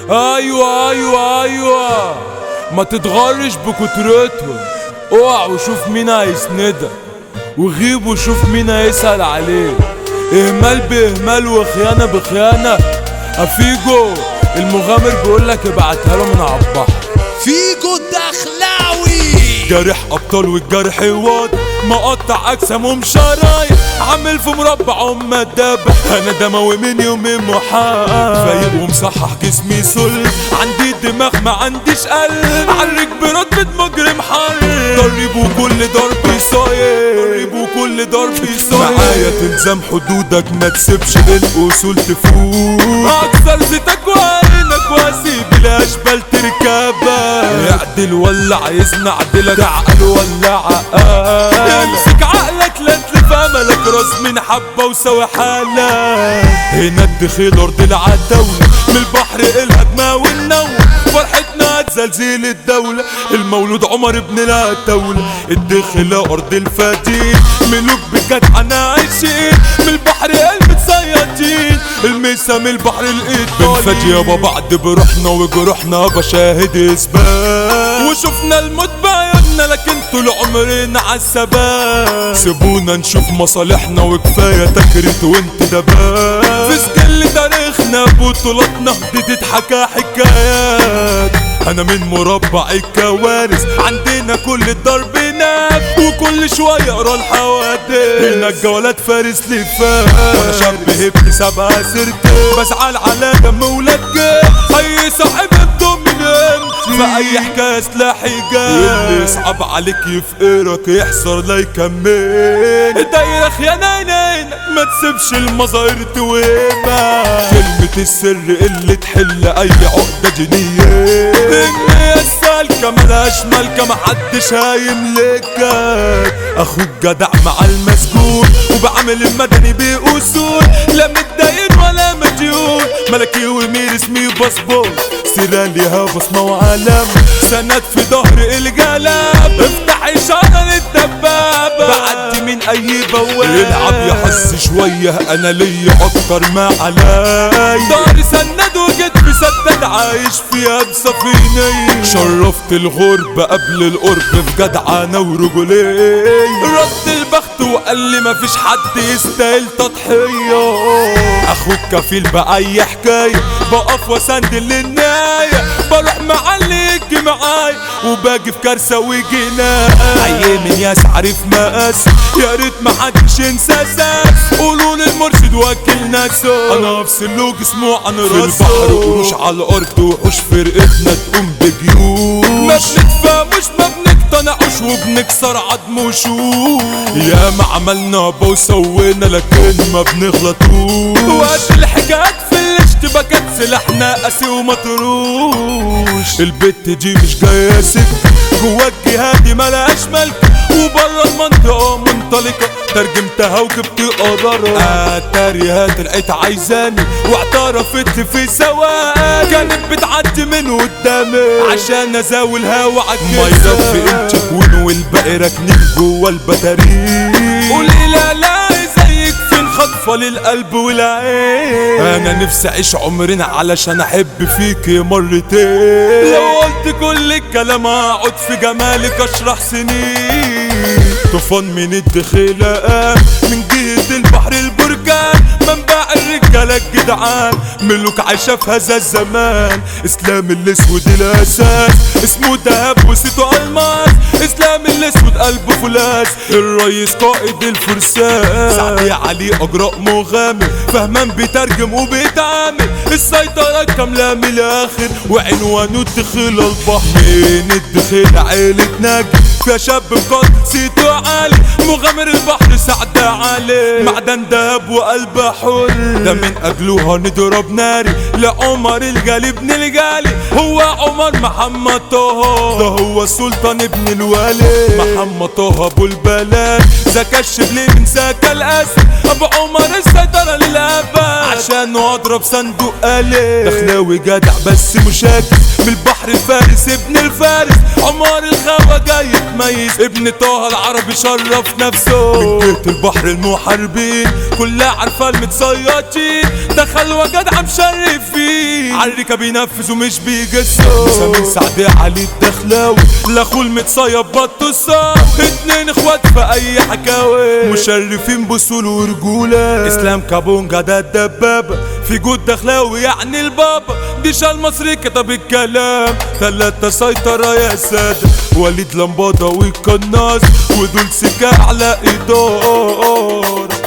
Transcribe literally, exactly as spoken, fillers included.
ايوه ايوه ايوه ما تتغرش بكترتهم. اوعى وشوف مين هيسندك، وغيب وشوف مين هيسأل عليك. اهمال باهمال وخيانة بخيانة. افيجو المغامر بيقولك ابعتها له من عالبحر. فيجو الدخلاوي جارح ابطال والجرح واضح، مقطع اجسامهم شرايح، عامل في مربع ام الدبح. انا دموي من يومين محال، فايق ومصحح جسمي سل، عندي دماغ ما عنديش قلب، عالرك برتبة مجرم حر. ضرب وكل ضرب صاير، ضرب وكل ضرب صاير. معايا تلزم حدودك ما تسيبش للأصول تفوت، اكسر زيتك وعينك واسيب الاشبال تركبك. اعدل ولا عايزني اعدلك، عقل ولا عقل. امسك عقلك لا تلف املك، راس من حبه وسوي حالك. هنا الدخيل ارض العتاوله، من البحر الهجمه والنوم. فرحتنا هتزلزل الدوله، المولود عمر بن العتاوله. الدخيل ارض الفتيل، ملوك بجدعنة عايشين. من البحر المتصيدين، الميسا من البحر الايطالي. بنفدي يابا بعد بروحنا وجروحنا بشاهد اثبات، وشفنا الموت بعيوننا لكن طول عمرنا عالثبات. سيبونا نشوف مصالحنا وكفايه تكريت وانت دبات. في سجل تاريخنا بطولاتنا بتتحكى حكايات. انا من مربع الكوارث، عندنا كل الضرب ناب، وكل شويه اقرا الحوادث. هنا الجولات فارس لفات، وانا شاب هبت سبعة سرت، بزعل على دم ولاد جيل. اي صاحب بدون من امتي، في اي حكايه سلاحي جاي. اللي يصعب عليك يفقرك يحصر لا يكمل. دايره خيانه عينك ما تسيبش المظاهر توهمك. كلمه السر اللي تحل اي عقده جنيه. النية السالكة ملهاش مالكة، محدش هيملكك. اخوك جدع مع المسجون، وبعمل المدني بأصول. لا متدين ولا مديون، ملكي ومير اسمي باسبور. سيرة ليها بصمة وعلم، سند في ظهر الجلاب. افتح اشارة للدبابة، بعدي من اي بواب. العب يا حس شوية، انا ليا اكتر ما علي. داري سند وجيت في سدد، عايش فيها بسفيني. شرفت الغربة قبل القرب في جدعنة ورجولية. رد البخت وقال لي مفيش حد يستاهل تضحية. اخوك كفيل بأي حكاية، بقف وسندل للناية. بروح مع اللي يجي معاي، وباجي في كارثة وجناية. اي من ياس عارف مقاس، يا ريت محدش ينسى ساس. قولوا للمرشد وكيل ناسه، انا في سلوك اسمه عن راسه. في البحر قروش على الارض، وحوش فرقتنا تقوم بجيوش. ما بنتفهموش ما بنقتنعوش، وبنكسر عضم وشوش. يا ما عملنا وسوينا لكن ما بنغلطوش. وقت الحكايات في الاشتباكات سلاحنا قاسي ومطروش. البت دي مش جايه سكه، جوا الجهادي ملهاش ملكه. وبره المنطقه منطلقه، ترجمتها وجبت قرارها. اتاريها طلعت عايزاني، واعترفت لي في ثواني. كانت بتعدي من قدامي عشان ازاولها وعجزها. ما يكفي انت تكون والباقي راكنين جوا البطاريق. قولي لا لا زيك فين خطفه للقلب والعين. انا نفسي اعيش عمرنا علشان احب فيك مرتين. لو قلت كل الكلام هقعد في جمالك اشرح سنين. طوفان من الدخيلة، من جهة البحر البركان. منبع الرجالة الجدعان، ملوك عايشة في هذا الزمان. اسلام الاسود الاساس، اسمه دهب وسيته الماس. اسلام الاسود قلبه فولاس، الرئيس قائد الفرسان. سعدي علي اجراء مغامر، فهمان بيترجم وبيتعامل. السيطرة كاملة من الاخر، وعنوانه الدخيلة البحر. من الدخيلة عيلة ناجي، فيها شاب بقاتل سيته عالي. مغامر البحر سعد علي، معدن دهب وقلب حر. ده من اجله هنضرب ناري، لعمر الجالي ابن الجالي. هو عمر محمد طه، ده هو السلطان ابن الوالي. محمد طه ابو البلاد، زكى الشبلي من سكى الاسد. ابو عمر السيطرة للابد، عشان اضرب صندوق آلي. دخلاوي جدع بس مشاكس، من البحر فارس ابن الفارس عمار الغوا جاي يتميز ابن طه العربي شرف نفسه من جهة البحر المحاربين كلها عارفة المتصيطين دخل وجدع مشرفين عالركة بينفذوا مش بيجسوا سامي سعد علي الدخلاوي لاخو المتصيب بطوسة اتنين اخوات في اي حكاوي مشرفين بصول ورجولة اسلام كابونجا ده الدبابة في جود دخلاوي يعني البابا ديشا المصري كتب الكلام تلاتة سيطرة يا سادة وليد لمبادة والقناص ودول سكة على إدارة